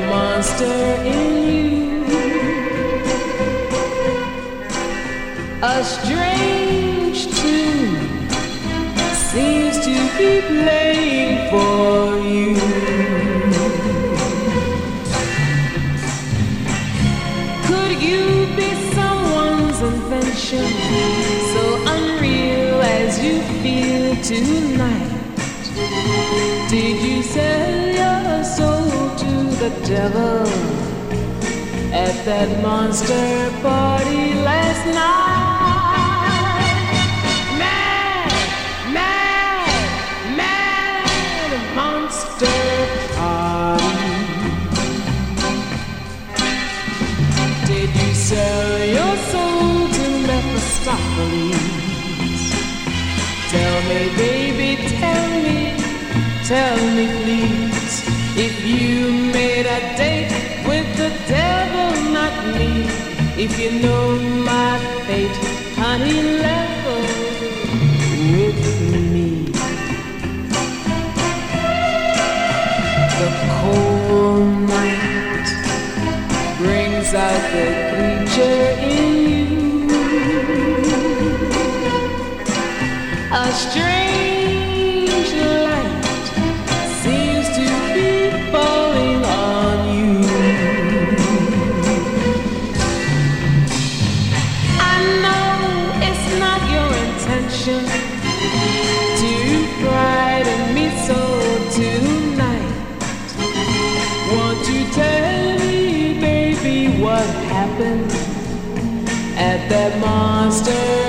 monster in you. A strange tune seems to be playing for you. Could you be someone's invention, so unreal as you feel tonight? Did you sell your soul to the devil at that monster party last night? Mad, mad, mad monster party. Did you sell your soul to Mephistopheles? Tell me, baby, tell me please, if you made a date with the devil, not me. If you know my fate, honey, level with me. The cold night brings out the creature in you. A strange light seems to be falling on you. I know it's not your intention to frighten me so tonight. Won't you tell me, baby, what happened at that monster